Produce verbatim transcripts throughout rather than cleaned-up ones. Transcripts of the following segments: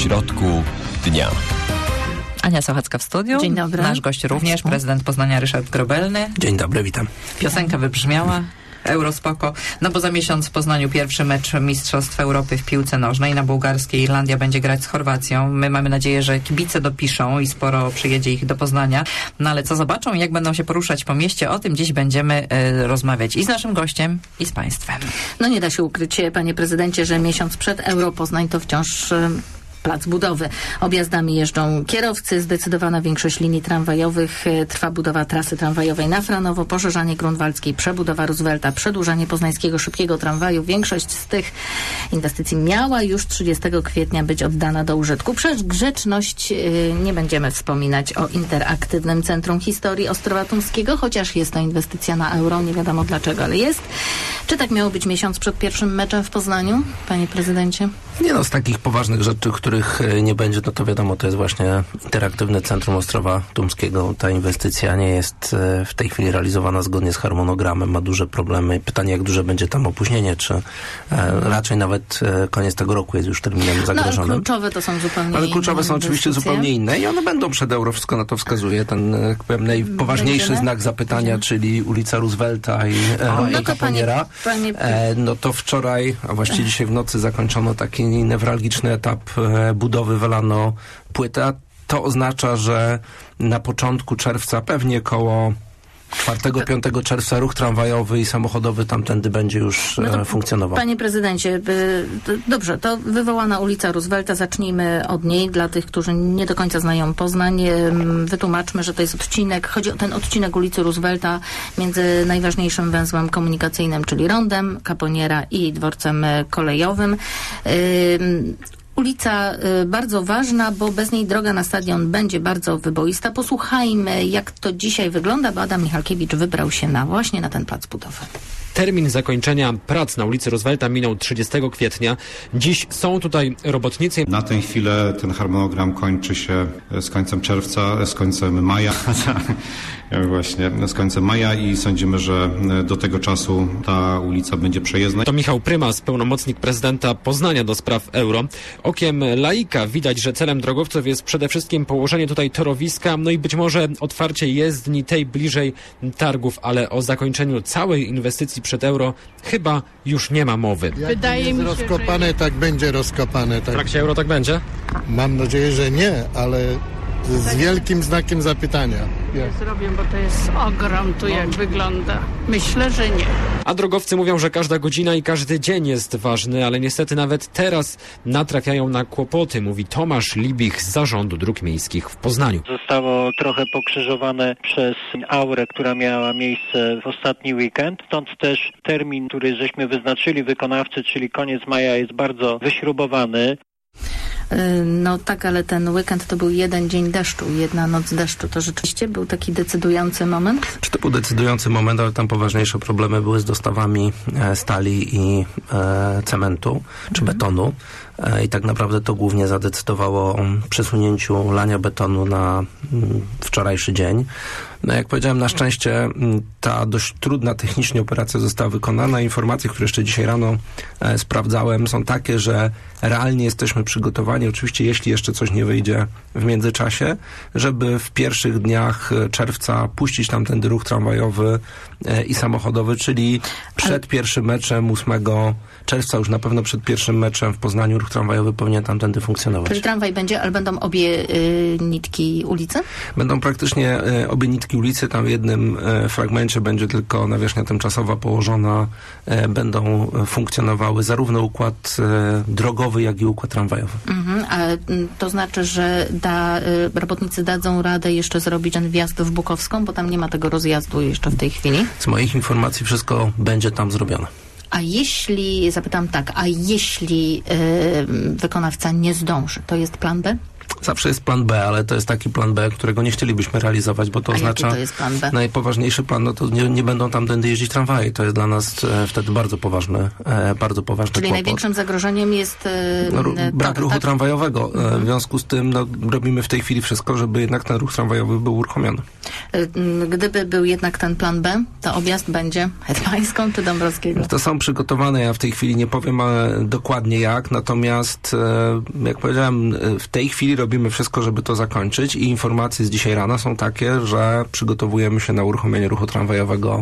środku dnia. Ania Sochacka w studiu. Dzień dobry. Nasz gość również, Państwu. Prezydent Poznania Ryszard Grobelny. Dzień dobry, witam. Piosenka wybrzmiała. Eurospoko. No bo za miesiąc w Poznaniu pierwszy mecz Mistrzostw Europy w piłce nożnej. Na bułgarskiej Irlandia będzie grać z Chorwacją. My mamy nadzieję, że kibice dopiszą i sporo przyjedzie ich do Poznania. No ale co zobaczą i jak będą się poruszać po mieście, o tym dziś będziemy y, rozmawiać i z naszym gościem, i z państwem. No nie da się ukryć, panie prezydencie, że miesiąc przed Euro Poznań to wciąż... Y plac budowy. Objazdami jeżdżą kierowcy, zdecydowana większość linii tramwajowych. Trwa budowa trasy tramwajowej na Franowo, poszerzanie Grunwaldzkiej, przebudowa Roosevelta, przedłużanie poznańskiego szybkiego tramwaju. Większość z tych inwestycji miała już trzydziestego kwietnia być oddana do użytku. Przez grzeczność yy, nie będziemy wspominać o interaktywnym Centrum Historii Ostrowa Tumskiego, chociaż jest to inwestycja na euro, nie wiadomo dlaczego, ale jest. Czy tak miało być miesiąc przed pierwszym meczem w Poznaniu, panie prezydencie? Nie no, z takich poważnych rzeczy, których nie będzie, no to wiadomo, to jest właśnie interaktywne Centrum Ostrowa Tumskiego. Ta inwestycja nie jest w tej chwili realizowana zgodnie z harmonogramem, ma duże problemy. Pytanie, jak duże będzie tam opóźnienie, czy e, raczej nawet e, koniec tego roku jest już terminem zagrożonym. No, ale kluczowe to są zupełnie Ale kluczowe inne są oczywiście zupełnie inne i one będą przed euro, wszystko na to wskazuje. Ten, jak powiem, najpoważniejszy Będziemy? znak zapytania, Będziemy? czyli ulica Roosevelta i, e, no i Kaponiera. Panie, panie... E, no to wczoraj, a właściwie dzisiaj w nocy zakończono taki newralgiczny etap e, budowy, wylano płytę. To oznacza, że na początku czerwca, pewnie koło czwartego piątego czerwca ruch tramwajowy i samochodowy tamtędy będzie już no to, funkcjonował. Panie prezydencie, by, to, dobrze, to wywołana ulica Roosevelta, zacznijmy od niej. Dla tych, którzy nie do końca znają Poznań, wytłumaczmy, że to jest odcinek, chodzi o ten odcinek ulicy Roosevelta między najważniejszym węzłem komunikacyjnym, czyli Rondem, Kaponiera i dworcem kolejowym. Yy, Ulica y, bardzo ważna, bo bez niej droga na stadion będzie bardzo wyboista. Posłuchajmy, jak to dzisiaj wygląda, bo Adam Michalkiewicz wybrał się na właśnie na ten plac budowy. Termin zakończenia prac na ulicy Roosevelta minął trzydziestego kwietnia. Dziś są tutaj robotnicy. Na tę chwilę ten harmonogram kończy się z końcem czerwca, z końcem maja. Właśnie, z końcem maja i sądzimy, że do tego czasu ta ulica będzie przejezdna. To Michał Prymas, pełnomocnik prezydenta Poznania do spraw euro. Okiem laika widać, że celem drogowców jest przede wszystkim położenie tutaj torowiska, no i być może otwarcie jezdni tej bliżej targów, ale o zakończeniu całej inwestycji przed euro chyba już nie ma mowy. Jak Wydaje mi się, rozkopane, że... tak będzie rozkopane. Tak. W trakcie euro tak będzie? Mam nadzieję, że nie, ale z wielkim znakiem zapytania. Nie zrobię, bo to jest ogrom tu jak wygląda. Myślę, że nie. A drogowcy mówią, że każda godzina i każdy dzień jest ważny, ale niestety nawet teraz natrafiają na kłopoty, mówi Tomasz Libich z Zarządu Dróg Miejskich w Poznaniu. Zostało trochę pokrzyżowane przez aurę, która miała miejsce w ostatni weekend. Stąd też termin, który żeśmy wyznaczyli wykonawcy, czyli koniec maja, jest bardzo wyśrubowany. No tak, ale ten weekend to był jeden dzień deszczu, jedna noc deszczu. To rzeczywiście był taki decydujący moment? Czy to był decydujący moment, ale tam poważniejsze problemy były z dostawami e, stali i e, cementu, czy mhm. betonu. E, I tak naprawdę to głównie zadecydowało o przesunięciu lania betonu na m, wczorajszy dzień. No jak powiedziałem, na szczęście ta dość trudna technicznie operacja została wykonana. Informacje, które jeszcze dzisiaj rano e, sprawdzałem, są takie, że realnie jesteśmy przygotowani, oczywiście jeśli jeszcze coś nie wyjdzie w międzyczasie, żeby w pierwszych dniach czerwca puścić tamtędy ruch tramwajowy e, i samochodowy, czyli przed Ale... pierwszym meczem ósmego czerwca, już na pewno przed pierwszym meczem w Poznaniu ruch tramwajowy powinien tamtędy funkcjonować. Czyli tramwaj będzie, ale będą obie y, nitki ulicy? Będą praktycznie y, obie nitki ulicy, tam w jednym y, fragmencie będzie tylko nawierzchnia tymczasowa położona, y, będą funkcjonowały zarówno układ y, drogowy, jak i układ tramwajowy. Mhm, a y, to znaczy, że da, y, robotnicy dadzą radę jeszcze zrobić ten wjazd w Bukowską, bo tam nie ma tego rozjazdu jeszcze w tej chwili? Z moich informacji wszystko będzie tam zrobione. A jeśli, zapytam tak, a jeśli y, wykonawca nie zdąży, to jest plan B? Zawsze jest plan B, ale to jest taki plan B, którego nie chcielibyśmy realizować, bo to A oznacza... to jest plan B? Najpoważniejszy plan, no to nie, nie będą tam tędy jeździć tramwaje. To jest dla nas e, wtedy bardzo poważny, e, bardzo poważny Czyli kłopot. największym zagrożeniem jest... E, no, brak to, ruchu tak? tramwajowego. Mhm. E, w związku z tym no, robimy w tej chwili wszystko, żeby jednak ten ruch tramwajowy był uruchomiony. Gdyby był jednak ten plan B, to objazd będzie Hetmańską czy Dąbrowskiego? To są przygotowane, ja w tej chwili nie powiem dokładnie jak, natomiast jak powiedziałem, w tej chwili robimy wszystko, żeby to zakończyć i informacje z dzisiaj rana są takie, że przygotowujemy się na uruchomienie ruchu tramwajowego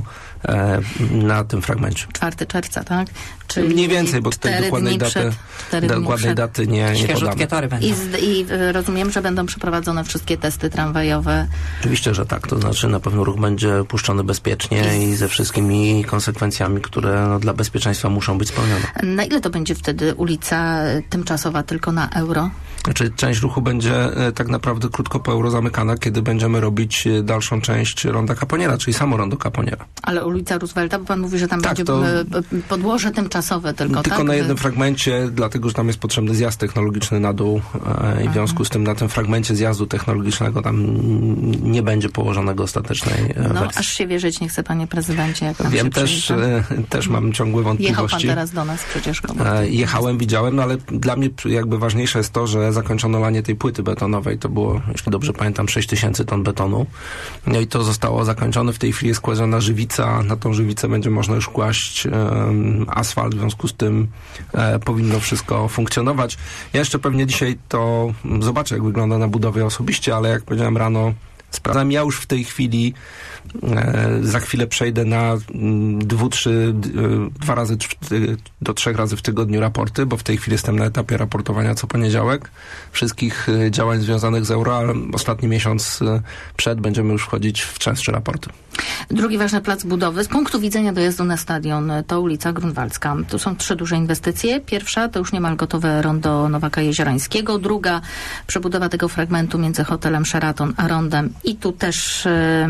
na tym fragmencie. czwartego czerwca, tak? Czyli mniej więcej, bo tej dokładnej daty, dokładnej daty nie, nie podamy. Tory będą. I, z, I rozumiem, że będą przeprowadzone wszystkie testy tramwajowe. Oczywiście, że tak. To znaczy na pewno ruch będzie puszczony bezpiecznie i ze wszystkimi konsekwencjami, które no, dla bezpieczeństwa muszą być spełnione. Na ile to będzie wtedy ulica tymczasowa tylko na euro? Znaczy część ruchu będzie e, tak naprawdę krótko po euro zamykana, kiedy będziemy robić e, dalszą część ronda Caponiera, czyli samo rondo Caponiera. Ale ulica Roosevelta, bo pan mówi, że tam tak, będzie to e, podłoże tymczasowe tylko, Tylko tak? na jednym fragmencie, dlatego, że tam jest potrzebny zjazd technologiczny na dół e, i w związku z tym na tym fragmencie zjazdu technologicznego tam nie będzie położonego ostatecznej e, No, wersji. aż się wierzyć nie chce, panie prezydencie. Jak Wiem, też, e, też mam ciągłe wątpliwości. Jechał pan teraz do nas przecież. E, jechałem, widziałem, no ale dla mnie jakby ważniejsze jest to, że zakończono lanie tej płyty betonowej. To było, jeśli dobrze pamiętam, sześć tysięcy ton betonu. No i to zostało zakończone. W tej chwili jest kładziona żywica. Na tą żywicę będzie można już kłaść e, asfalt. W związku z tym e, powinno wszystko funkcjonować. Ja jeszcze pewnie dzisiaj to zobaczę, jak wygląda na budowie osobiście, ale jak powiedziałem rano, sprawdzam. Ja już w tej chwili e, za chwilę przejdę na m, dwu, trzy, d, dwa razy t, do trzech razy w tygodniu raporty, bo w tej chwili jestem na etapie raportowania co poniedziałek wszystkich e, działań związanych z euro, ale ostatni miesiąc e, przed będziemy już wchodzić w częstsze raporty. Drugi ważny plac budowy z punktu widzenia dojazdu na stadion to ulica Grunwaldzka. Tu są trzy duże inwestycje. Pierwsza to już niemal gotowe rondo Nowaka Jeziorańskiego. Druga przebudowa tego fragmentu między hotelem Sheraton a rondem i tu też e,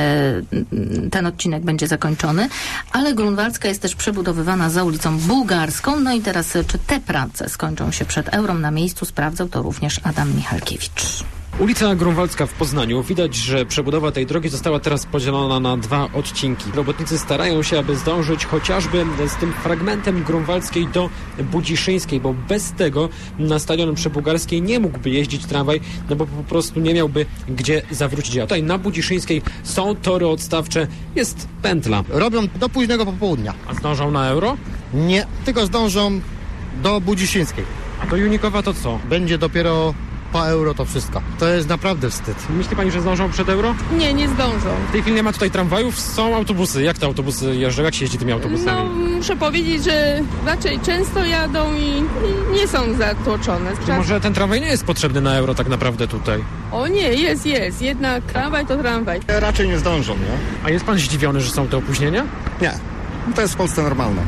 ten odcinek będzie zakończony. Ale Grunwaldzka jest też przebudowywana za ulicą Bułgarską. No i teraz czy te prace skończą się przed euro na miejscu, sprawdzał to również Adam Michalkiewicz. Ulica Grunwaldzka w Poznaniu. Widać, że przebudowa tej drogi została teraz podzielona na dwa odcinki. Robotnicy starają się, aby zdążyć chociażby z tym fragmentem Grunwaldzkiej do Budziszyńskiej, bo bez tego na stadion przy Bułgarskiej nie mógłby jeździć tramwaj, no bo po prostu nie miałby gdzie zawrócić. A tutaj na Budziszyńskiej są tory odstawcze, jest pętla. Robią do późnego popołudnia. A zdążą na euro? Nie, tylko zdążą do Budziszyńskiej. A do Junikowa to co? Będzie dopiero po euro to wszystko. To jest naprawdę wstyd. Myśli pani, że zdążą przed euro? Nie, nie zdążą. W tej chwili nie ma tutaj tramwajów, są autobusy. Jak te autobusy jeżdżą? Jak się jeździ tymi autobusami? No, muszę powiedzieć, że raczej często jadą i, i nie są zatłoczone. Czy może ten tramwaj nie jest potrzebny na euro tak naprawdę tutaj? O nie, jest, jest. Jednak tramwaj to tramwaj. Raczej nie zdążą, nie? A jest pan zdziwiony, że są te opóźnienia? Nie. To jest w Polsce normalne.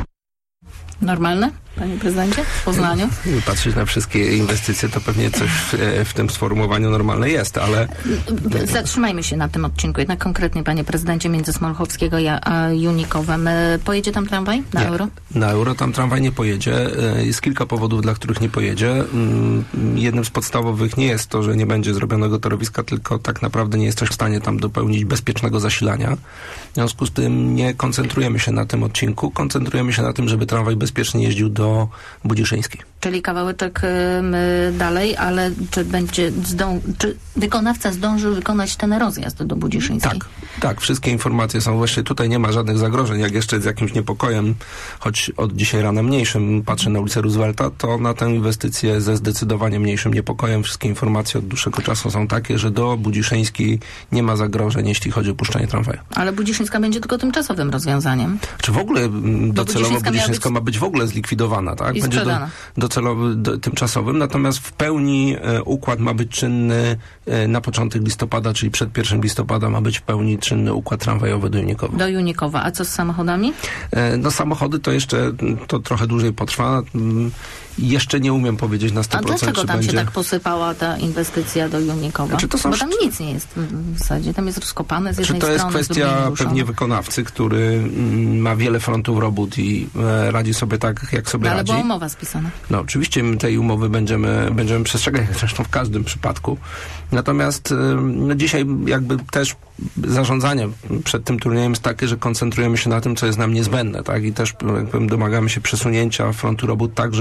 Normalne, panie prezydencie, w Poznaniu? Patrzeć na wszystkie inwestycje, to pewnie coś w, w tym sformułowaniu normalne jest, ale... Zatrzymajmy się na tym odcinku. Jednak konkretnie, panie prezydencie, między Smolchowskiego a Junikowem. Pojedzie tam tramwaj na nie, euro? Na euro tam tramwaj nie pojedzie. Jest kilka powodów, dla których nie pojedzie. Jednym z podstawowych nie jest to, że nie będzie zrobionego torowiska, tylko tak naprawdę nie jesteś w stanie tam dopełnić bezpiecznego zasilania. W związku z tym nie koncentrujemy się na tym odcinku. Koncentrujemy się na tym, żeby tramwaj bezpiecznie jeździł do Budziszyńskiej. Czyli kawałeczek y, dalej, ale czy będzie zdą- czy wykonawca zdąży wykonać ten rozjazd do Budziszyńskiej? Tak, tak. Wszystkie informacje są właśnie tutaj, nie ma żadnych zagrożeń. Jak jeszcze z jakimś niepokojem, choć od dzisiaj rana mniejszym patrzę na ulicę Roosevelta, to na tę inwestycję ze zdecydowanie mniejszym niepokojem. Wszystkie informacje od dłuższego czasu są takie, że do Budziszyńskiej nie ma zagrożeń, jeśli chodzi o puszczanie tramwaju. Ale Budziszyńska będzie tylko tymczasowym rozwiązaniem. Czy w ogóle docelowo Budziszyńska Budziszyńska być... ma być w ogóle zlikwidowana, tak? I będzie do, docelowo do, tymczasowym, natomiast w pełni e, układ ma być czynny e, na początek listopada, czyli przed pierwszym listopada ma być w pełni czynny układ tramwajowy do Junikowa. Do Junikowa. A co z samochodami? E, no samochody to jeszcze to trochę dłużej potrwa. Jeszcze nie umiem powiedzieć na sto procent, A dlaczego czy tam będzie... się tak posypała ta inwestycja do Junikowa? Znaczy, to są... Bo tam nic nie jest w zasadzie. Tam jest rozkopane z jednej Czy to jest strony, kwestia pewnie wykonawcy, który mm, ma wiele frontów robót i e, radzi sobie tak, jak sobie no, ale radzi. była umowa spisana. No oczywiście my tej umowy będziemy, będziemy przestrzegać, zresztą w każdym przypadku. Natomiast no, dzisiaj jakby też zarządzanie przed tym turniejem jest takie, że koncentrujemy się na tym, co jest nam niezbędne, tak? I też jakby domagamy się przesunięcia frontu robót tak, żeby te rzeczy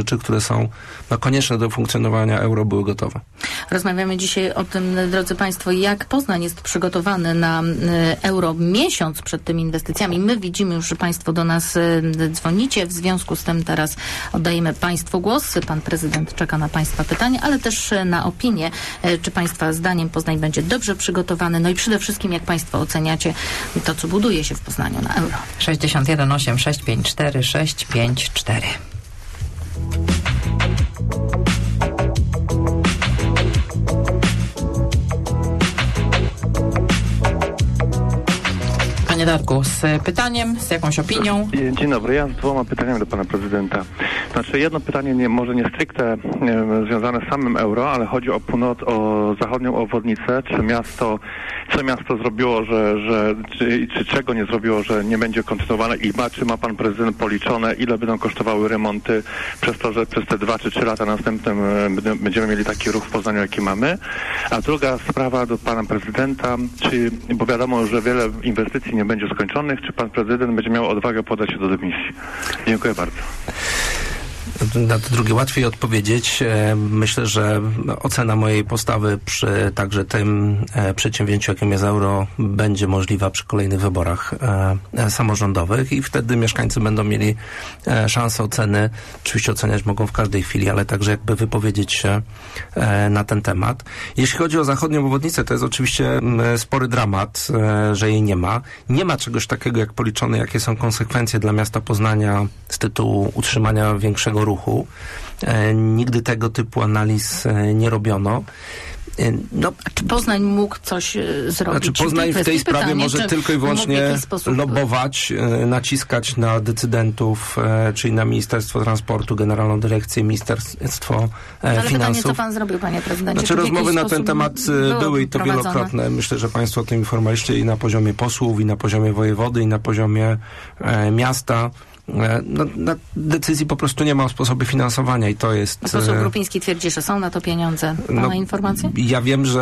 rzeczy, które są no, konieczne do funkcjonowania euro, były gotowe. Rozmawiamy dzisiaj o tym, drodzy Państwo, jak Poznań jest przygotowany na euro miesiąc przed tymi inwestycjami. My widzimy już, że Państwo do nas dzwonicie. W związku z tym teraz oddajemy Państwu głos. Pan prezydent czeka na Państwa pytania, ale też na opinię, czy Państwa zdaniem Poznań będzie dobrze przygotowany. No i przede wszystkim, jak Państwo oceniacie to, co buduje się w Poznaniu na euro. sześćdziesiąt jeden osiem sześć pięć cztery sześć pięć cztery. Panie Darku, z pytaniem, z jakąś opinią? Dzień dobry, ja z dwoma pytaniami do pana prezydenta. Znaczy jedno pytanie nie, może nie stricte nie, związane z samym euro, ale chodzi o północ, o zachodnią obwodnicę. Czy miasto, co miasto zrobiło, że, że czy, czy czego nie zrobiło, że nie będzie kontynuowane i ma, czy ma pan prezydent policzone, ile będą kosztowały remonty przez to, że przez te dwa czy trzy lata następnym będziemy mieli taki ruch w Poznaniu, jaki mamy. A druga sprawa do pana prezydenta, czy, bo wiadomo, że wiele inwestycji nie będzie skończonych, czy pan prezydent będzie miał odwagę podać się do dymisji? Dziękuję bardzo. Na to drugie łatwiej odpowiedzieć. Myślę, że ocena mojej postawy przy także tym przedsięwzięciu, jakim jest euro, będzie możliwa przy kolejnych wyborach samorządowych i wtedy mieszkańcy będą mieli szansę oceny. Oczywiście oceniać mogą w każdej chwili, ale także jakby wypowiedzieć się na ten temat. Jeśli chodzi o zachodnią obwodnicę, to jest oczywiście spory dramat, że jej nie ma. Nie ma czegoś takiego jak policzone, jakie są konsekwencje dla miasta Poznania z tytułu utrzymania większego ruchu. E, nigdy tego typu analiz e, nie robiono. E, no, czy Poznań mógł coś e, zrobić? Znaczy Poznań w tej sprawie pytanie, może tylko i wyłącznie lobować, e, naciskać na decydentów, e, czyli na Ministerstwo Transportu, Generalną Dyrekcję, Ministerstwo e, Ale Finansów. pytanie, co pan zrobił, panie prezydencie? Znaczy rozmowy na ten temat były, były i to prowadzone? wielokrotne. Myślę, że państwo o tym informowaliście i na poziomie posłów, i na poziomie wojewody, i na poziomie e, miasta. No, na decyzji po prostu nie ma o sposobie finansowania i to jest... Poseł Grupiński twierdzi, że są na to pieniądze. Pana no, informacje? Ja wiem, że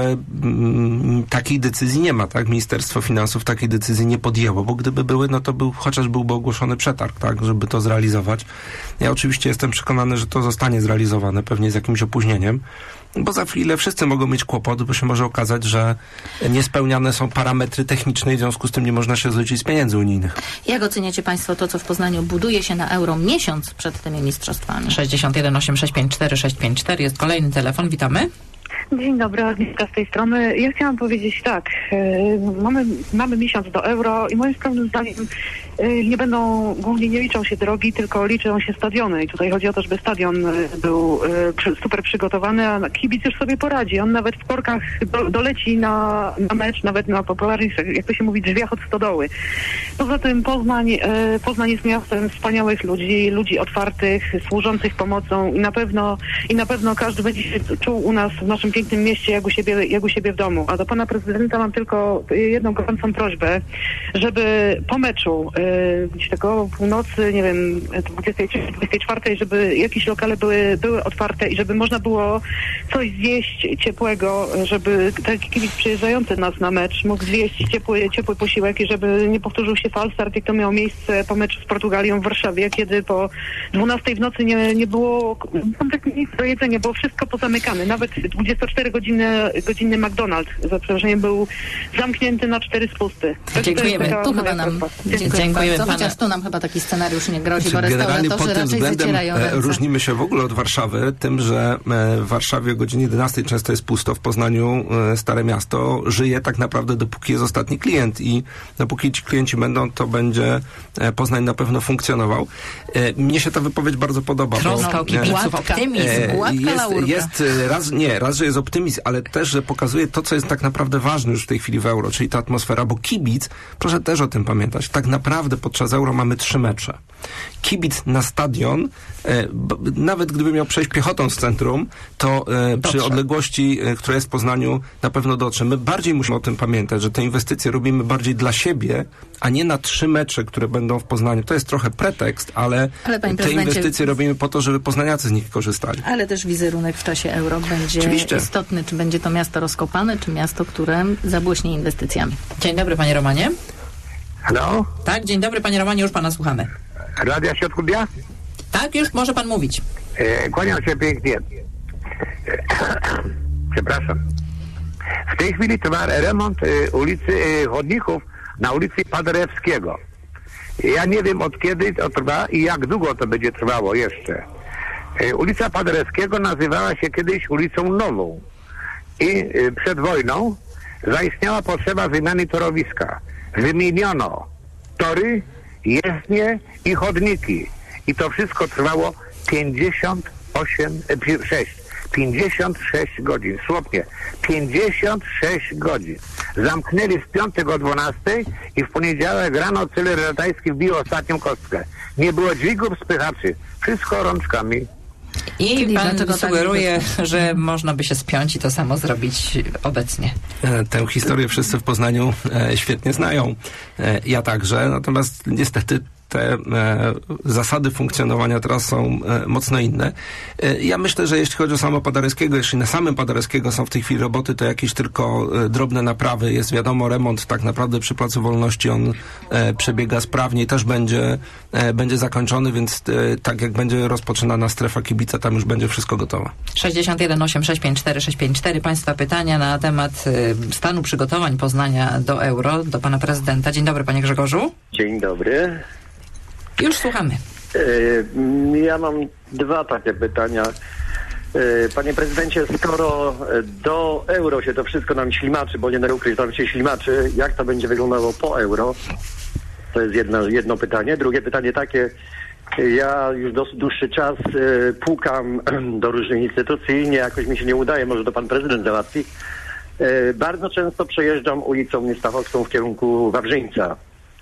mm, takiej decyzji nie ma, tak? Ministerstwo Finansów takiej decyzji nie podjęło, bo gdyby były, no to był, chociaż byłby ogłoszony przetarg, tak? Żeby to zrealizować. Ja oczywiście jestem przekonany, że to zostanie zrealizowane, pewnie z jakimś opóźnieniem, bo za chwilę wszyscy mogą mieć kłopot, bo się może okazać, że niespełniane są parametry techniczne i w związku z tym nie można się zwrócić z pieniędzy unijnych. Jak oceniacie państwo to, co w Poznaniu buduje się na euro miesiąc przed tymi mistrzostwami? sześćdziesiąt jeden osiem sześć pięć cztery sześć pięć cztery jest kolejny telefon. Witamy. Dzień dobry, Agnieszka z tej strony. Ja chciałam powiedzieć tak, yy, mamy, mamy miesiąc do euro i moim skromnym zdaniem yy, nie będą, głównie nie liczą się drogi, tylko liczą się stadiony. I tutaj chodzi o to, żeby stadion yy, był yy, przy, super przygotowany, a kibic już sobie poradzi. On nawet w korkach do, doleci na, na mecz, nawet na popularnych, jak to się mówi, drzwiach od stodoły. Poza tym Poznań, yy, Poznań jest miastem wspaniałych ludzi, ludzi otwartych, służących pomocą i na pewno, i na pewno każdy będzie się czuł u nas w naszym pięknym mieście, jak u siebie, jak u siebie w domu. A do pana prezydenta mam tylko jedną gorącą prośbę, żeby po meczu yy, gdzieś tego o północy, nie wiem, dwudziestej trzeciej, dwudziestej czwartej, żeby jakieś lokale były, były otwarte i żeby można było coś zjeść ciepłego, żeby taki kibic przyjeżdżający nas na mecz mógł zjeść ciepły, ciepły posiłek i żeby nie powtórzył się falstart, jak to miało miejsce po meczu z Portugalią w Warszawie, kiedy po dwunastej w nocy nie, nie było kompletnie nic do jedzenia, było wszystko pozamykane. Nawet dwudziestoczterogodzinny godzinny McDonald's, za przeproszeniem, był zamknięty na cztery spusty. Dziękujemy. Tu chyba nam, dziękuję Dziękujemy bardzo, pana. chociaż tu nam chyba taki scenariusz nie grozi, bo Generalnie pod restauratorzy tym raczej względem zacierają ręce. różnimy się w ogóle od Warszawy tym, że w Warszawie o godzinie jedenastej często jest pusto, w Poznaniu Stare Miasto żyje tak naprawdę dopóki jest ostatni klient i dopóki ci klienci będą, to będzie Poznań na pewno funkcjonował. Mnie się ta wypowiedź bardzo podoba. Troska o kibiców, optymizm, jest, jest raz, nie, raz, że jest optymizm, ale też, że pokazuje to, co jest tak naprawdę ważne już w tej chwili w euro, czyli ta atmosfera, bo kibic, proszę też o tym pamiętać, tak naprawdę podczas euro mamy trzy mecze. Kibic na stadion, e, b, nawet gdyby miał przejść piechotą z centrum, to e, przy odległości, e, która jest w Poznaniu, na pewno dotrze. My bardziej musimy o tym pamiętać, że te inwestycje robimy bardziej dla siebie, a nie na trzy mecze, które będą w Poznaniu. To jest trochę pretekst, ale, ale te inwestycje robimy po to, żeby poznaniacy z nich korzystali. Ale też wizerunek w czasie euro będzie Oczywiście istotny. Czy będzie to miasto rozkopane, czy miasto, które zabłyśnie inwestycjami. Dzień dobry, panie Romanie. Halo? Tak, dzień dobry, panie Romanie, już pana słuchamy. Radia Środków Dnia? Tak, już może pan mówić. E, kłaniam się pięknie. Przepraszam. W tej chwili trwa remont e, ulicy e, chodników na ulicy Paderewskiego. Ja nie wiem, od kiedy to trwa i jak długo to będzie trwało jeszcze. E, ulica Paderewskiego nazywała się kiedyś ulicą Nową i e, przed wojną zaistniała potrzeba wymiany torowiska. Wymieniono tory, jezdnie i chodniki. I to wszystko trwało pięćdziesiąt osiem, sześć, pięćdziesiąt sześć godzin. Słownie, pięćdziesiąt sześć godzin. Zamknęli w piątek o dwunastej i w poniedziałek rano Cyler Ratajski wbił ostatnią kostkę. Nie było dźwigów, spychaczy. Wszystko rączkami. I Czyli pan tak sugeruje, że można by się spiąć i to samo zrobić obecnie. E, Tę historię wszyscy w Poznaniu e, świetnie znają. E, ja także, natomiast niestety te e, zasady funkcjonowania teraz są e, mocno inne. E, ja myślę, że jeśli chodzi o samo Paderewskiego, jeśli na samym Paderewskiego są w tej chwili roboty, to jakieś tylko e, drobne naprawy. Jest wiadomo, remont tak naprawdę przy Placu Wolności on e, przebiega sprawnie i też będzie, e, będzie zakończony, więc e, tak jak będzie rozpoczynana strefa kibica, tam już będzie wszystko gotowe. sześćdziesiąt jeden osiem sześć pięć cztery sześć pięć cztery. Państwa pytania na temat y, stanu przygotowań Poznania do euro, do pana prezydenta. Dzień dobry, panie Grzegorzu. Dzień dobry. Już słuchamy. Ja mam dwa takie pytania. Panie prezydencie, skoro do euro się to wszystko nam ślimaczy, bo nie da ukryć, tam się ślimaczy, jak to będzie wyglądało po euro? To jest jedno, jedno pytanie. Drugie pytanie takie, ja już dosyć dłuższy czas pukam do różnych instytucji, nie, jakoś mi się nie udaje, może to pan prezydent załatwi. Bardzo często przejeżdżam ulicą Niestachowską w kierunku Wawrzyńca.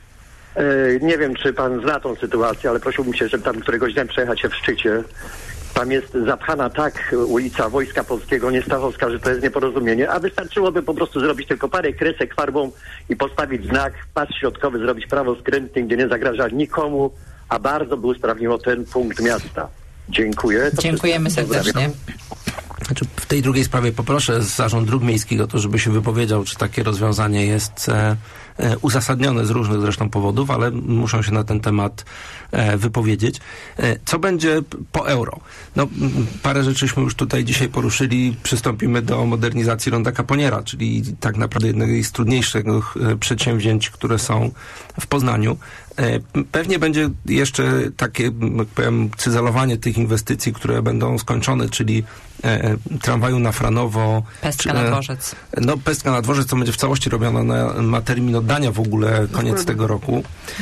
Nie wiem, czy pan zna tą sytuację, ale prosiłbym się, żeby tam któregoś dnia przejechać się w szczycie. Tam jest zapchana tak ulica Wojska Polskiego, Niestachowska, że to jest nieporozumienie, a wystarczyłoby po prostu zrobić tylko parę kresek farbą i postawić znak, pas środkowy, zrobić prawo skrętny, gdzie nie zagraża nikomu, a bardzo by usprawniło ten punkt miasta. Dziękuję. To Dziękujemy serdecznie. Znaczy, w tej drugiej sprawie poproszę Zarząd Dróg Miejskich o to, żeby się wypowiedział, czy takie rozwiązanie jest e, e, uzasadnione z różnych zresztą powodów, ale muszą się na ten temat e, wypowiedzieć. E, co będzie po euro? No, m, parę rzeczyśmy już tutaj dzisiaj poruszyli. Przystąpimy do modernizacji ronda Caponiera, czyli tak naprawdę jednego z trudniejszych e, przedsięwzięć, które są w Poznaniu. E, pewnie będzie jeszcze takie, jak powiem, cyzelowanie tych inwestycji, które będą skończone, czyli e, tramwaju na Franowo. Pestka na dworzec. No, pestka na dworzec to będzie w całości robiona, na, ma termin oddania w ogóle koniec tego roku.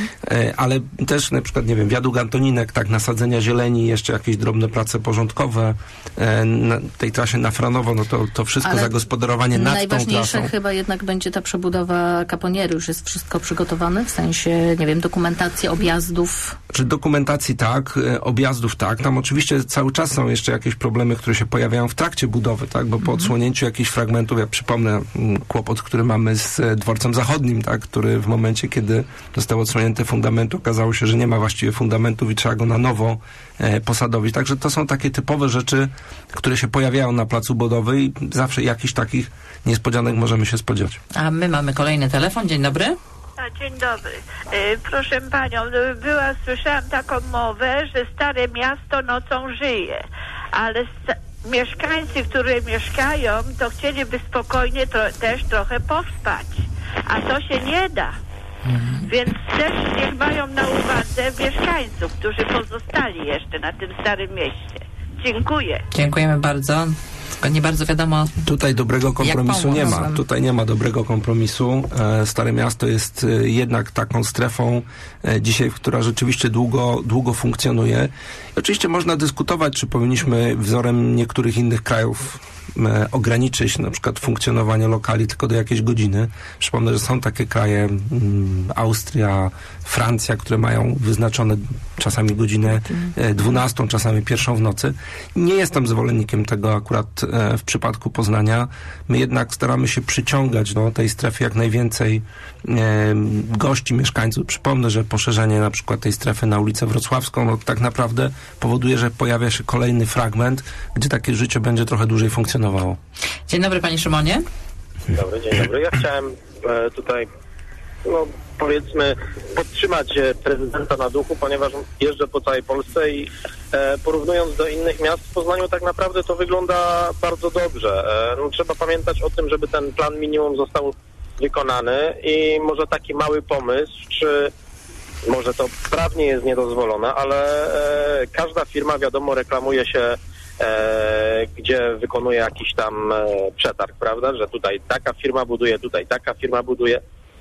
E, ale też na przykład, nie wiem, wiadukt Antoninek, tak, nasadzenia zieleni, jeszcze jakieś drobne prace porządkowe e, na tej trasie na Franowo, no to, to wszystko, ale zagospodarowanie nad tą trasą. Najważniejsze chyba jednak będzie ta przebudowa Caponiery. Już jest wszystko przygotowane, w sensie, nie wiem, dokumentacji objazdów. Czy dokumentacji tak, objazdów tak. Tam oczywiście cały czas są jeszcze jakieś problemy, które się pojawiają w trakcie budowy, tak, bo po odsłonięciu jakichś fragmentów, ja przypomnę kłopot, który mamy z dworcem zachodnim, tak, który w momencie, kiedy został odsłonięty fundament, okazało się, że nie ma właściwie fundamentów i trzeba go na nowo e, posadowić. Także to są takie typowe rzeczy, które się pojawiają na placu budowy i zawsze jakichś takich niespodzianek możemy się spodziewać. A my mamy kolejny telefon. Dzień dobry. A, dzień dobry. E, proszę panią, była, słyszałam taką mowę, że Stare Miasto nocą żyje, ale mieszkańcy, którzy mieszkają, to chcieliby spokojnie tro- też trochę powspać, a to się nie da. Mhm. Więc też niech mają na uwadze mieszkańców, którzy pozostali jeszcze na tym Starym Mieście. Dziękuję. Dziękujemy bardzo. Tylko nie bardzo wiadomo. Tutaj dobrego kompromisu nie ma. Tutaj nie ma dobrego kompromisu. E, Stare Miasto jest e, jednak taką strefą e, dzisiaj, która rzeczywiście długo, długo funkcjonuje. I oczywiście można dyskutować, czy powinniśmy wzorem niektórych innych krajów e, ograniczyć na przykład funkcjonowanie lokali tylko do jakiejś godziny. Przypomnę, że są takie kraje, m, Austria, Francja, które mają wyznaczone czasami godzinę e, dwunastą, czasami pierwszą w nocy. Nie jestem zwolennikiem tego akurat e, w przypadku Poznania. My jednak staramy się przyciągać do tej strefy jak najwięcej e, gości, mieszkańców. Przypomnę, że poszerzenie na przykład tej strefy na ulicę Wrocławską, no tak naprawdę powoduje, że pojawia się kolejny fragment, gdzie takie życie będzie trochę dłużej funkcjonowało. Dzień dobry, panie Szymonie. Dzień dobry, dzień dobry. Ja chciałem e, tutaj no, powiedzmy podtrzymać prezydenta na duchu, ponieważ jeżdżę po całej Polsce i e, porównując do innych miast w Poznaniu tak naprawdę to wygląda bardzo dobrze. E, no, trzeba pamiętać o tym, żeby ten plan minimum został wykonany i może taki mały pomysł, czy może to prawnie jest niedozwolone, ale e, każda firma wiadomo reklamuje się E, gdzie wykonuje jakiś tam e, przetarg, prawda, że tutaj taka firma buduje, tutaj taka firma buduje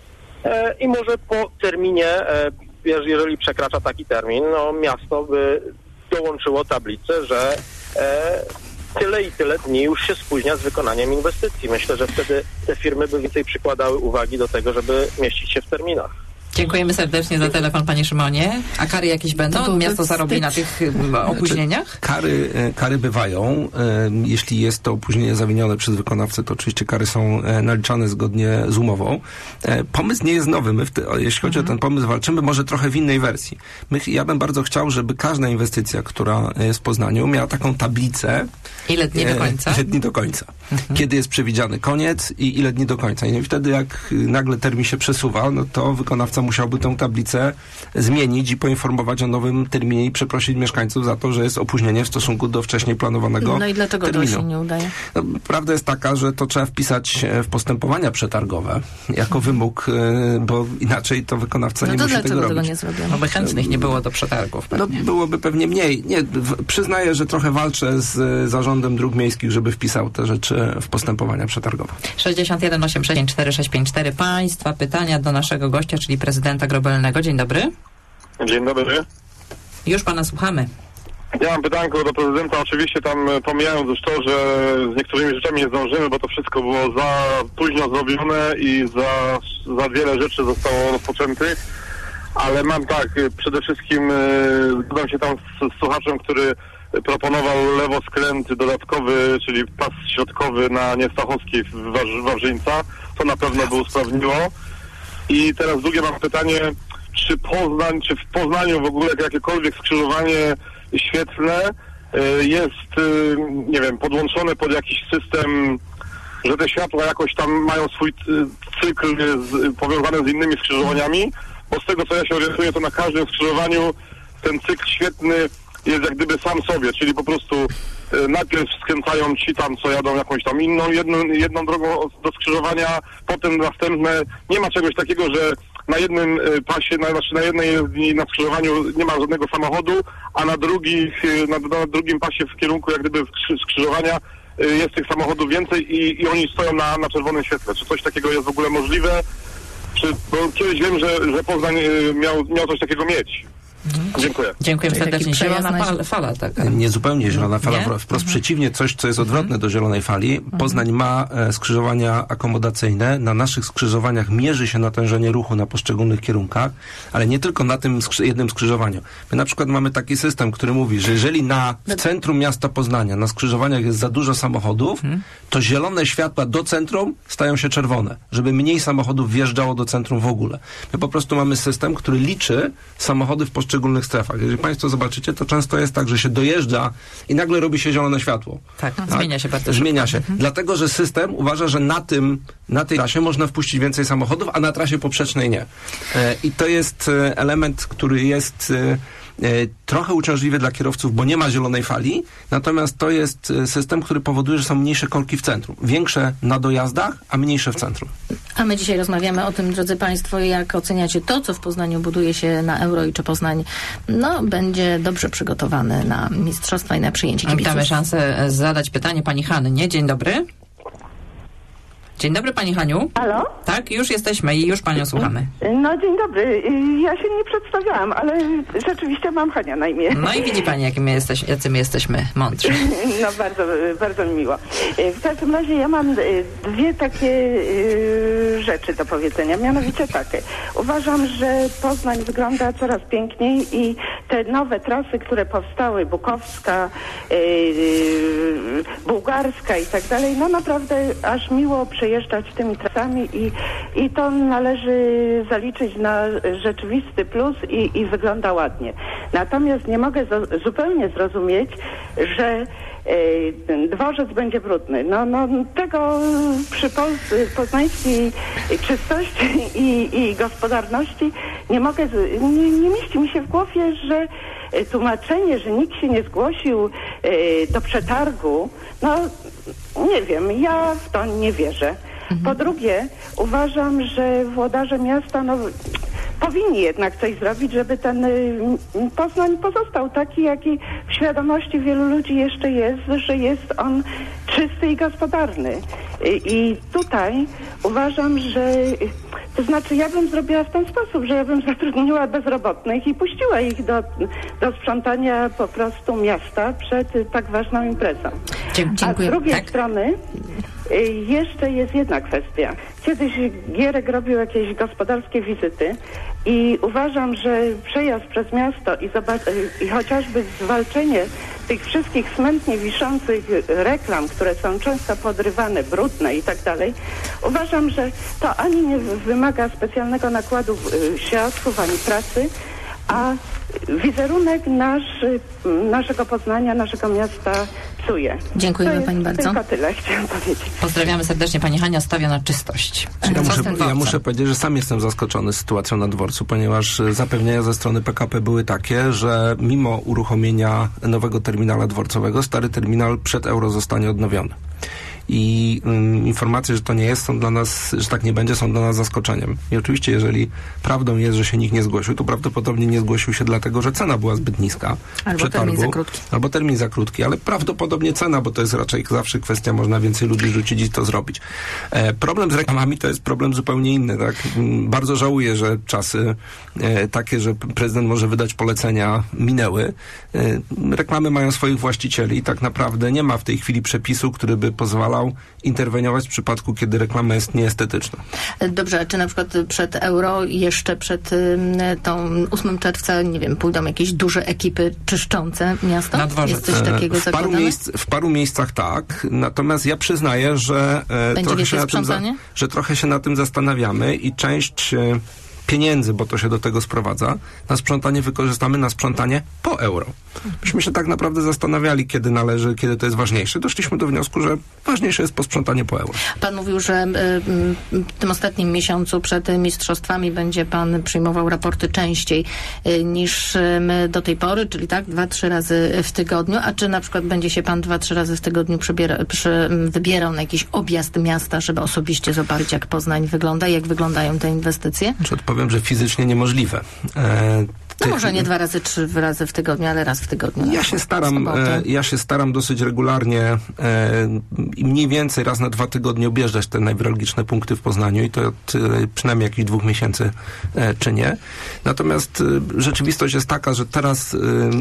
e, i może po terminie, e, jeżeli przekracza taki termin, no miasto by dołączyło tablicę, że e, tyle i tyle dni już się spóźnia z wykonaniem inwestycji. Myślę, że wtedy te firmy by więcej przykładały uwagi do tego, żeby mieścić się w terminach. Dziękujemy serdecznie za telefon, panie Szymonie. A kary jakieś będą? Miasto zarobi na tych opóźnieniach? Znaczy, kary, kary bywają. Jeśli jest to opóźnienie zawinione przez wykonawcę, to oczywiście kary są naliczane zgodnie z umową. Pomysł nie jest nowy. My, w te, jeśli chodzi mhm. o ten pomysł, walczymy może trochę w innej wersji. My, ja bym bardzo chciał, żeby każda inwestycja, która jest w Poznaniu, miała taką tablicę. Ile dni do końca? Ile dni do końca. Mhm. Kiedy jest przewidziany koniec i ile dni do końca. I wtedy jak nagle termin się przesuwa, no to wykonawca musiałby tę tablicę zmienić i poinformować o nowym terminie i przeprosić mieszkańców za to, że jest opóźnienie w stosunku do wcześniej planowanego No i dlaczego terminu. to się nie udaje? No, prawda jest taka, że to trzeba wpisać w postępowania przetargowe jako wymóg, bo inaczej to wykonawca no nie to musi tego robić. tego nie zrobiono? No bo chętnych nie było do przetargów. No byłoby pewnie mniej. Nie, w, przyznaję, że trochę walczę z Zarządem Dróg Miejskich, żeby wpisał te rzeczy w postępowania przetargowe. sześćdziesiąt jeden osiemdziesiąt sześć cztery sześć pięć cztery. Państwa pytania do naszego gościa, czyli prezydenta Grobelnego. Dzień dobry. Dzień dobry. Już pana słuchamy. Ja mam pytanko do prezydenta, oczywiście tam pomijając już to, że z niektórymi rzeczami nie zdążymy, bo to wszystko było za późno zrobione i za, za wiele rzeczy zostało rozpoczętych, ale mam tak, przede wszystkim zgadzam się tam z, z słuchaczem, który proponował lewoskręt dodatkowy, czyli pas środkowy na Niestachowskiej w Waż- Wawrzyńca. To na pewno by usprawniło. I teraz drugie mam pytanie, czy Poznań, czy w Poznaniu w ogóle jakiekolwiek skrzyżowanie świetlne y, jest, y, nie wiem, podłączone pod jakiś system, że te światła jakoś tam mają swój y, cykl z, powiązany z innymi skrzyżowaniami, bo z tego co ja się orientuję, to na każdym skrzyżowaniu ten cykl świetny jest jak gdyby sam sobie, czyli po prostu y, najpierw skręcają ci tam, co jadą jakąś tam inną, jedną, jedną drogą do skrzyżowania, potem następne. Nie ma czegoś takiego, że na jednym y, pasie, na, znaczy na jednej jezdni na skrzyżowaniu nie ma żadnego samochodu, a na, drugich, y, na, na drugim pasie w kierunku jak gdyby skrzyżowania y, jest tych samochodów więcej i, i oni stoją na, na czerwonym świetle. Czy coś takiego jest w ogóle możliwe? Czy, bo kiedyś wiem, że, że Poznań y, miał, miał coś takiego mieć. Dziękuję. Dziękuję serdecznie. Zielona fala, fala taka. Nie zupełnie zielona fala, Nie? wprost Mhm. przeciwnie, coś, co jest odwrotne do zielonej fali. Poznań ma e, skrzyżowania akomodacyjne. Na naszych skrzyżowaniach mierzy się natężenie ruchu na poszczególnych kierunkach, ale nie tylko na tym skrzy- jednym skrzyżowaniu. My na przykład mamy taki system, który mówi, że jeżeli na, w centrum miasta Poznania na skrzyżowaniach jest za dużo samochodów, to zielone światła do centrum stają się czerwone, żeby mniej samochodów wjeżdżało do centrum w ogóle. My po prostu mamy system, który liczy samochody w poszczególnych strefach. Jeżeli państwo zobaczycie, to często jest tak, że się dojeżdża i nagle robi się zielone światło. Tak, tak? zmienia się bardzo Zmienia szybko. się. Mhm. Dlatego, że system uważa, że na tym, na tej trasie można wpuścić więcej samochodów, a na trasie poprzecznej nie. E, I to jest e, element, który jest e, e, trochę uciążliwy dla kierowców, bo nie ma zielonej fali, natomiast to jest e, system, który powoduje, że są mniejsze korki w centrum. Większe na dojazdach, a mniejsze w centrum. A my dzisiaj rozmawiamy o tym, drodzy państwo, jak oceniacie to, co w Poznaniu buduje się na euro i czy Poznań no, będzie dobrze przygotowany na mistrzostwa i na przyjęcie kibiców. Witamy szansę zadać pytanie pani Hannie. Dzień dobry. Dzień dobry pani Haniu. Halo? Tak, już jesteśmy i już panią słuchamy. No dzień dobry. Ja się nie przedstawiałam, ale rzeczywiście mam Hania na imię. No i widzi pani, jakim my jesteś, jacy my jesteśmy mądrzy. No bardzo, bardzo mi miło. W każdym razie ja mam dwie takie rzeczy do powiedzenia, mianowicie takie. Uważam, że Poznań wygląda coraz piękniej i te nowe trasy, które powstały, Bukowska, Bułgarska i tak dalej, no naprawdę aż miło przejeżdżać tymi trasami i, i to należy zaliczyć na rzeczywisty plus i, i wygląda ładnie. Natomiast nie mogę zo- zupełnie zrozumieć, że ten dworzec będzie brudny. No, no tego przy Pol- poznańskiej czystości i, i gospodarności nie mogę, z- nie, nie mieści mi się w głowie, że tłumaczenie, że nikt się nie zgłosił do przetargu, no nie wiem, ja w to nie wierzę. Po drugie, uważam, że włodarze miasta no, powinni jednak coś zrobić, żeby ten y, Poznań pozostał taki, jaki w świadomości wielu ludzi jeszcze jest, że jest on czysty i gospodarny. I, i tutaj uważam, że to znaczy ja bym zrobiła w ten sposób, że ja bym zatrudniła bezrobotnych i puściła ich do, do sprzątania po prostu miasta przed y, tak ważną imprezą. Dziękuję. A z drugiej tak. strony y, jeszcze jest jedna kwestia. Kiedyś Gierek robił jakieś gospodarskie wizyty i uważam, że przejazd przez miasto i, zobac- i chociażby zwalczenie tych wszystkich smętnie wiszących reklam, które są często podrywane, brudne i tak dalej, uważam, że to ani nie wymaga specjalnego nakładu y, środków, ani pracy, a wizerunek nasz, naszego Poznania, naszego miasta psuje. Dziękujemy to jest pani bardzo. Tylko tyle chciałam powiedzieć. Pozdrawiamy serdecznie. Pani Hania stawia na czystość. Ja Co z muszę, tym ja dworcem? muszę powiedzieć, że sam jestem zaskoczony sytuacją na dworcu, ponieważ zapewnienia ze strony P K P były takie, że mimo uruchomienia nowego terminala dworcowego, stary terminal przed euro zostanie odnowiony. I um, informacje, że to nie jest, są dla nas, że tak nie będzie, są dla nas zaskoczeniem. I oczywiście, jeżeli prawdą jest, że się nikt nie zgłosił, to prawdopodobnie nie zgłosił się dlatego, że cena była zbyt niska. Albo termin za krótki. Albo termin za krótki, ale prawdopodobnie cena, bo to jest raczej zawsze kwestia, można więcej ludzi rzucić i to zrobić. E, problem z reklamami to jest problem zupełnie inny, tak? M, Bardzo żałuję, że czasy e, takie, że prezydent może wydać polecenia, minęły. E, reklamy mają swoich właścicieli i tak naprawdę nie ma w tej chwili przepisu, który by pozwalał interweniować w przypadku, kiedy reklama jest nieestetyczna. Dobrze, a czy na przykład przed euro, jeszcze przed y, tą ósmego czerwca, nie wiem, pójdą jakieś duże ekipy czyszczące miasto? Na dworze. Jest coś takiego w paru, zakładane? miejsc, w paru miejscach tak, natomiast ja przyznaję, że, e, Będzie trochę się, wielkie na tym za, sprzątanie? że trochę się na tym zastanawiamy i część e, pieniędzy, bo to się do tego sprowadza, na sprzątanie wykorzystamy na sprzątanie po euro. Myśmy się tak naprawdę zastanawiali, kiedy należy, kiedy to jest ważniejsze. Doszliśmy do wniosku, że ważniejsze jest posprzątanie po euro. Pan mówił, że y, y, w tym ostatnim miesiącu przed mistrzostwami będzie pan przyjmował raporty częściej y, niż y, my do tej pory, czyli tak, dwa, trzy razy w tygodniu. A czy na przykład będzie się pan dwa, trzy razy w tygodniu przybiera, przy, wybierał na jakiś objazd miasta, żeby osobiście zobaczyć, jak Poznań wygląda, jak wyglądają te inwestycje? Czy odpowiem, że fizycznie niemożliwe. E, No tych- może nie dwa razy, trzy razy w tygodniu, ale raz w tygodniu. Ja się staram, sobotę. e, ja się staram dosyć regularnie e, i mniej więcej raz na dwa tygodnie objeżdżać te najwralgiczne punkty w Poznaniu i to od e, przynajmniej jakichś dwóch miesięcy e, czynię. Natomiast e, rzeczywistość jest taka, że teraz e,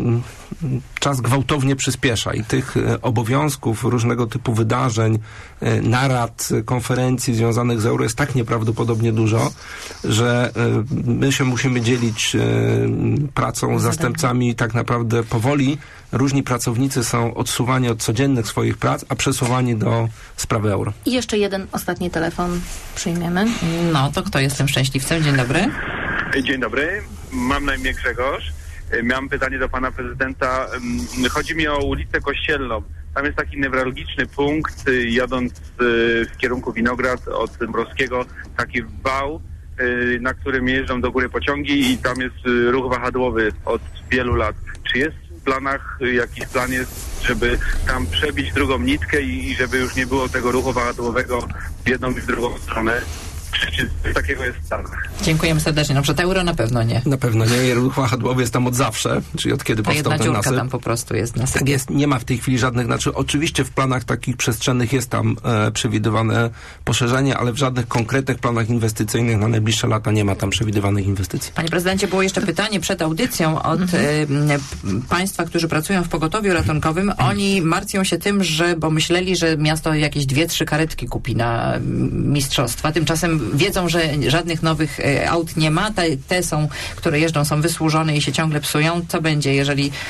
czas gwałtownie przyspiesza i tych e, obowiązków, różnego typu wydarzeń, e, narad, e, konferencji związanych z euro jest tak nieprawdopodobnie dużo, że e, my się musimy dzielić e, pracą z zastępcami i tak naprawdę powoli różni pracownicy są odsuwani od codziennych swoich prac, a przesuwani do sprawy euro. I jeszcze jeden ostatni telefon przyjmiemy. No, to kto jest tym szczęśliwcem? Dzień dobry. Dzień dobry, mam na imię Grzegorz. Miałem pytanie do pana prezydenta. Chodzi mi o ulicę Kościelną. Tam jest taki newralgiczny punkt, jadąc w kierunku Winograd od Mrowskiego, taki wał, na którym jeżdżą do góry pociągi i tam jest ruch wahadłowy od wielu lat. Czy jest w planach, jakiś plan jest, żeby tam przebić drugą nitkę i żeby już nie było tego ruchu wahadłowego w jedną i w drugą stronę? Czy coś takiego jest w planach? Dziękujemy serdecznie. No przed euro na pewno nie. Na pewno nie. Ruch wahadłowy jest tam od zawsze, czyli od kiedy Ta powstał jedna ten dziurka nasyp. tam po prostu jest nasyp. Tak jest, nie ma w tej chwili żadnych, znaczy oczywiście w planach takich przestrzennych jest tam e, przewidywane poszerzenie, ale w żadnych konkretnych planach inwestycyjnych na najbliższe lata nie ma tam przewidywanych inwestycji. Panie prezydencie, było jeszcze pytanie przed audycją od mhm. e, państwa, którzy pracują w pogotowiu ratunkowym. Oni martwią się tym, że, bo myśleli, że miasto jakieś dwie, trzy karetki kupi na m, mistrzostwa. Tymczasem wiedzą, że żadnych nowych e, aut nie ma. Te, te są, które jeżdżą, są wysłużone i się ciągle psują. Co będzie, jeżeli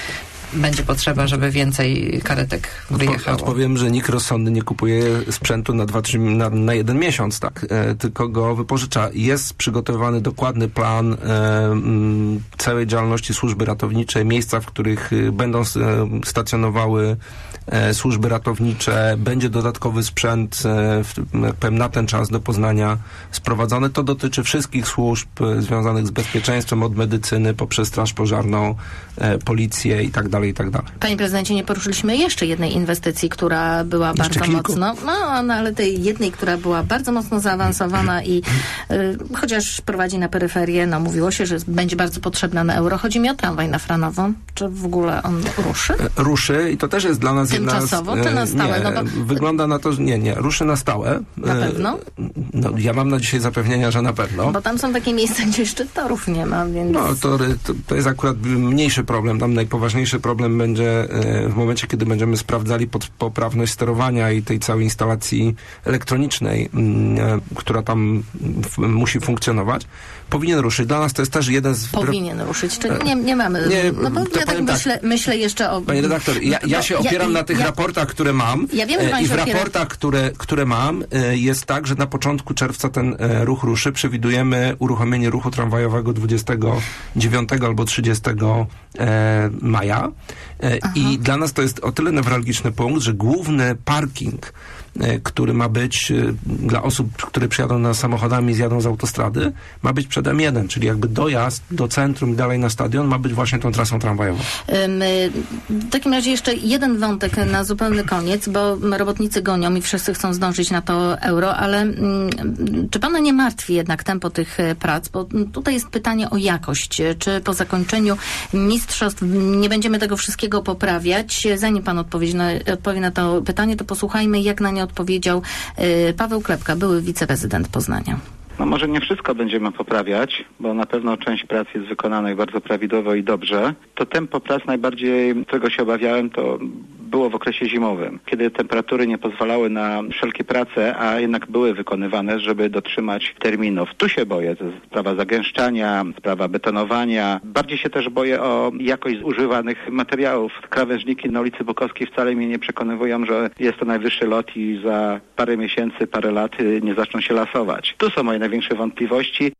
będzie potrzeba, żeby więcej karetek wyjechało. Odpowiem, że nikt rozsądny nie kupuje sprzętu na dwa, trzy, na, na jeden miesiąc, tak, e, tylko go wypożycza. Jest przygotowywany dokładny plan e, m, całej działalności służby ratowniczej, miejsca, w których e, będą e, stacjonowały e, służby ratownicze, będzie dodatkowy sprzęt e, w, jak powiem, na ten czas do Poznania sprowadzony. To dotyczy wszystkich służb e, związanych z bezpieczeństwem, od medycyny poprzez straż pożarną, e, policję i tak dalej, i tak dalej. Panie prezydencie, nie poruszyliśmy jeszcze jednej inwestycji, która była Jeszcze bardzo kilku. mocno, no, no ale tej jednej, która była bardzo mocno zaawansowana i y, chociaż prowadzi na peryferię, no mówiło się, że będzie bardzo potrzebna na euro. Chodzi mi o tramwaj na Franową. Czy w ogóle on ruszy? Ruszy i to też jest dla nas Tymczasowo jedna z, czy na stałe? Nie, No bo... wygląda na to, że nie, nie, ruszy na stałe. Na pewno? No, ja mam na dzisiaj zapewnienia, że na pewno. Bo tam są takie miejsca, gdzie jeszcze torów nie ma, więc... No, to, to, to jest akurat mniejszy problem. Tam najpoważniejszy problem będzie w momencie, kiedy będziemy sprawdzali pod, poprawność sterowania i tej całej instalacji elektronicznej, która tam w, musi funkcjonować. Powinien ruszyć. Dla nas to jest też jeden z... Powinien ruszyć, czyli nie, nie mamy... Nie, no bo ja tak myślę, tak. myślę jeszcze o... Panie redaktor, ja, ja się opieram ja, na tych ja, raportach, które mam. Ja wiem, że pan I się w opiera... raportach, które, które mam, jest tak, że na początku czerwca ten ruch ruszy. Przewidujemy uruchomienie ruchu tramwajowego dwudziestego dziewiątego albo trzydziestego maja. Aha. I dla nas to jest o tyle newralgiczny punkt, że główny parking, który ma być dla osób, które przyjadą na samochodami, zjadą z autostrady, ma być przed M jeden, czyli jakby dojazd do centrum i dalej na stadion ma być właśnie tą trasą tramwajową. W takim razie jeszcze jeden wątek na zupełny koniec, bo robotnicy gonią i wszyscy chcą zdążyć na to euro, ale czy pana nie martwi jednak tempo tych prac? Bo tutaj jest pytanie o jakość. Czy po zakończeniu mistrzostw nie będziemy tego wszystkiego poprawiać? Zanim pan odpowie na, odpowie na to pytanie, to posłuchajmy, jak na nie odpowiedział Paweł Klepka, były wiceprezydent Poznania. No może nie wszystko będziemy poprawiać, bo na pewno część prac jest wykonanej bardzo prawidłowo i dobrze. To tempo prac najbardziej, którego się obawiałem, to było w okresie zimowym, kiedy temperatury nie pozwalały na wszelkie prace, a jednak były wykonywane, żeby dotrzymać terminów. Tu się boję, to jest sprawa zagęszczania, sprawa betonowania. Bardziej się też boję o jakość używanych materiałów. Krawężniki na ulicy Bukowskiej wcale mnie nie przekonywują, że jest to najwyższy lot i za parę miesięcy, parę lat nie zaczną się lasować. Tu są moje największe wątpliwości.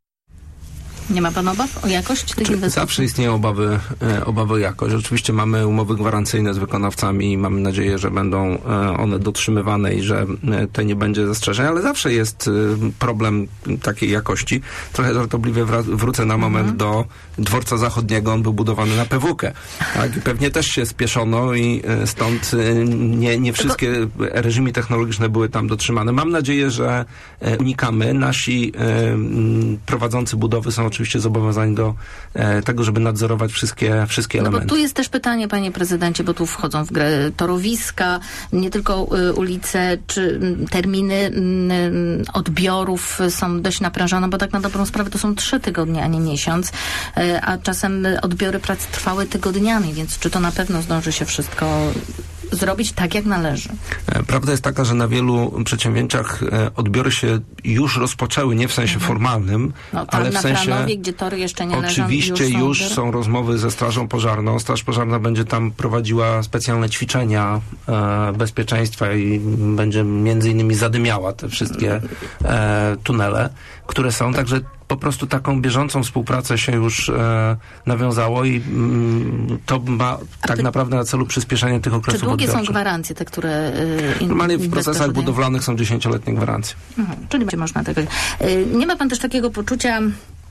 Nie ma pan obaw o jakość tych inwestycji? Zawsze istnieją obawy, e, obawy o jakość. Oczywiście mamy umowy gwarancyjne z wykonawcami i mamy nadzieję, że będą e, one dotrzymywane i że e, to nie będzie zastrzeżeń, ale zawsze jest e, problem takiej jakości. Trochę żartobliwie wra- wrócę na moment mhm. do dworca zachodniego. On był budowany na P W K. Tak? I pewnie też się spieszono i e, stąd e, nie, nie wszystkie Tylko... reżimy technologiczne były tam dotrzymane. Mam nadzieję, że e, unikamy. Nasi e, m, prowadzący budowy są oczywiście oczywiście zobowiązani do e, tego, żeby nadzorować wszystkie, wszystkie no elementy. Bo tu jest też pytanie, panie prezydencie, bo tu wchodzą w grę torowiska, nie tylko y, ulice, czy y, terminy y, odbiorów są dość naprężone, bo tak na dobrą sprawę to są trzy tygodnie, a nie miesiąc, y, a czasem odbiory prac trwały tygodniami, więc czy to na pewno zdąży się wszystko zrobić tak, jak należy? Prawda jest taka, że na wielu przedsięwzięciach odbiory się już rozpoczęły, nie w sensie mhm. formalnym, no, tam ale w na sensie... Franowie, gdzie tory jeszcze nie leżą, oczywiście już, są, już są rozmowy ze Strażą Pożarną. Straż Pożarna będzie tam prowadziła specjalne ćwiczenia e, bezpieczeństwa i będzie między innymi zadymiała te wszystkie e, tunele, które są, także po prostu taką bieżącą współpracę się już e, nawiązało i mm, to ma A tak ty... naprawdę na celu przyspieszenie tych okresów Czy długie odbiorczych. są gwarancje, te, które... Y, Normalnie w procesach budowlanych są dziesięcioletnie gwarancje. Mhm, czyli będzie można tego... Y, nie ma pan też takiego poczucia...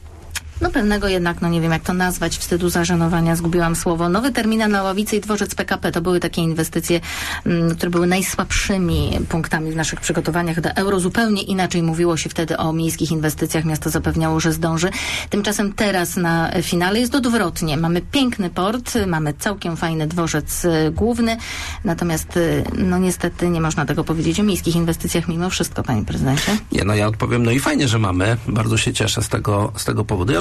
No pewnego jednak, no nie wiem jak to nazwać, wstydu, zażenowania, zgubiłam słowo. Nowy terminal na Ławicy i dworzec P K P to były takie inwestycje, m, które były najsłabszymi punktami w naszych przygotowaniach do euro. Zupełnie inaczej mówiło się wtedy o miejskich inwestycjach. Miasto zapewniało, że zdąży. Tymczasem teraz na finale jest odwrotnie. Mamy piękny port, mamy całkiem fajny dworzec y, główny, natomiast y, no niestety nie można tego powiedzieć o miejskich inwestycjach mimo wszystko, panie prezydencie. Nie, no ja odpowiem, no i fajnie, że mamy. Bardzo się cieszę z tego, z tego powodu. Ja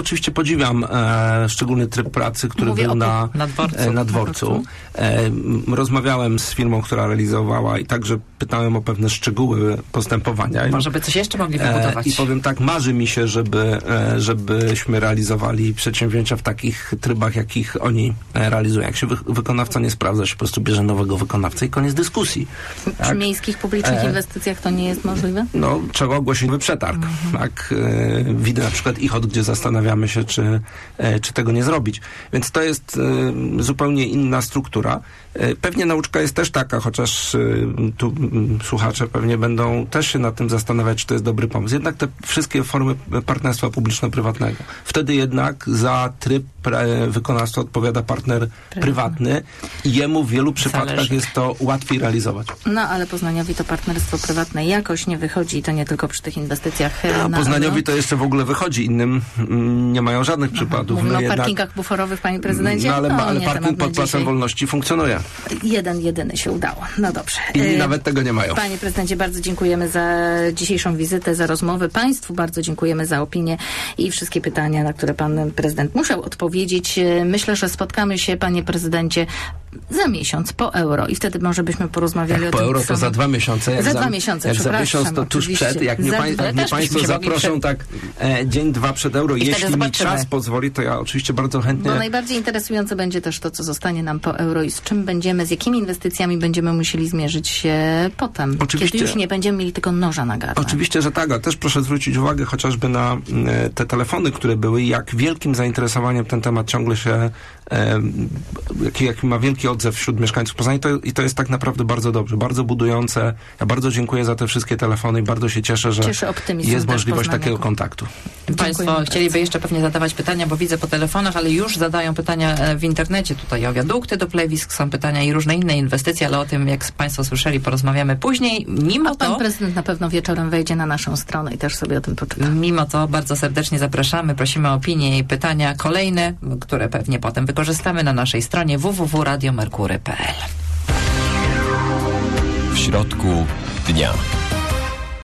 oczywiście podziwiam e, szczególny tryb pracy, który Mówię był o na, na dworcu. e, na dworcu. E, m, rozmawiałem z firmą, która realizowała i także pytałem o pewne szczegóły postępowania. Może by coś jeszcze mogli wybudować. E, I powiem tak, marzy mi się, żeby, e, żebyśmy realizowali przedsięwzięcia w takich trybach, jakich oni e, realizują. Jak się wy, wykonawca nie sprawdza, się po prostu bierze nowego wykonawcę i koniec dyskusji. Przy tak? miejskich publicznych E, inwestycjach to nie jest możliwe? No, trzeba ogłosić nowy przetarg. Mhm. Tak? E, widzę na przykład Ichot, gdzie zastanawiamy się, czy, e, czy tego nie zrobić. Więc to jest e, zupełnie inna struktura. E, pewnie nauczka jest też taka, chociaż e, tu m, słuchacze pewnie będą też się nad tym zastanawiać, czy to jest dobry pomysł. Jednak te wszystkie formy partnerstwa publiczno-prywatnego. Wtedy jednak za tryb pre, wykonawstwa odpowiada partner prywatny, prywatny i jemu w wielu przypadkach Zależy. jest to łatwiej realizować. No, ale Poznaniowi to partnerstwo prywatne jakoś nie wychodzi i to nie tylko przy tych inwestycjach. A na Poznaniowi euro. to jeszcze w ogóle wychodzi, innym mm, nie mają żadnych Aha, przypadków. Mówimy My o jednak, parkingach buforowych, panie prezydencie? No, ale, no, ale nie parking temat na pod Placem dzisiaj. Wolności funkcjonuje. Jeden, jedyny się udało. No dobrze. Inni E, nawet tego nie mają. Panie prezydencie, bardzo dziękujemy za dzisiejszą wizytę, za rozmowę. Państwu bardzo dziękujemy za opinię i wszystkie pytania, na które pan prezydent musiał odpowiedzieć. Myślę, że spotkamy się, panie prezydencie, za miesiąc po euro i wtedy może byśmy porozmawiali Jak o po tym. euro to za dwa miesiące. Jak za, za dwa miesiące, Jak za przepraszam. miesiąc to tuż oczywiście. przed. Jak mnie, za, pań, jak mnie państwo zaproszą przed. tak e, dzień, dwa przed euro, I jeśli mi zobaczymy. czas pozwoli, to ja oczywiście bardzo chętnie. Bo najbardziej interesujące będzie też to, co zostanie nam po euro i z czym będziemy, z jakimi inwestycjami będziemy musieli zmierzyć się potem. Oczywiście. Kiedy już nie będziemy mieli tego noża na gardle. Oczywiście, że tak, a też proszę zwrócić uwagę chociażby na e, te telefony, które były i jak wielkim zainteresowaniem ten temat ciągle się, e, jaki, jaki ma wielki odzew wśród mieszkańców Poznania i to, i to jest tak naprawdę bardzo dobrze, bardzo budujące. Ja bardzo dziękuję za te wszystkie telefony i bardzo się cieszę, że Cieszy optymizm jest też możliwość Poznania. takiego kontaktu. Państwo Dziękujemy chcieliby bardzo. jeszcze pewnie zadawać pytania, bo widzę po telefonach, ale już zadają pytania e, w internecie. Tutaj o wiadukty do plewisk są pytania i różne inne inwestycje, ale o tym, jak Państwo słyszeli, porozmawiamy później. Mimo A pan to... prezydent na pewno wieczorem wejdzie na naszą stronę i też sobie o tym poczyta. Mimo to bardzo serdecznie zapraszamy, prosimy o opinie i pytania kolejne, które pewnie potem wykorzystamy na naszej stronie w w w kropka radio merkury kropka p l. W środku dnia.